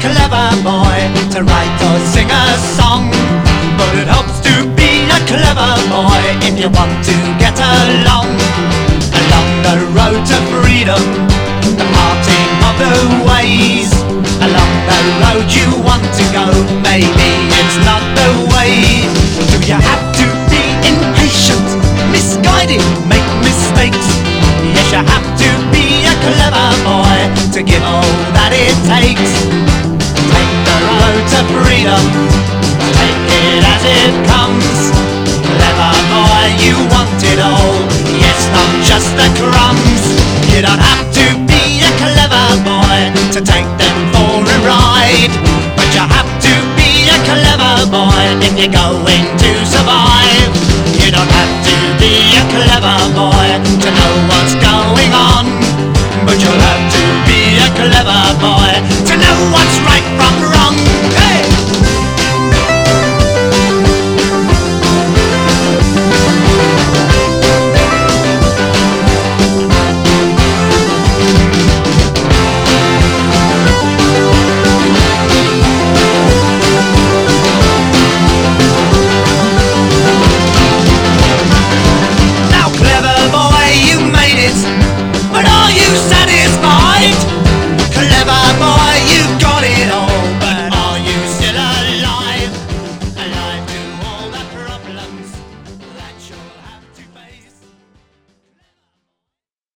clever boy to write or sing a song, but it helps to be a clever boy if you want to get along the road to freedom, the parting of the ways. Along the road you want to go, maybe it's not the way. Do you have to be impatient, misguided, make mistakes? Yes, you have to be a clever boy to give all that it takes. Take the road to freedom, take it as it comes. Clever boy, you want it all, yes, not just the crumbs. You don't have to be a clever boy to take them for a ride, but you have to be a clever boy if you're going to survive. You don't have to be a clever boy to know what's going on, but you'll have to be a clever boy to know what's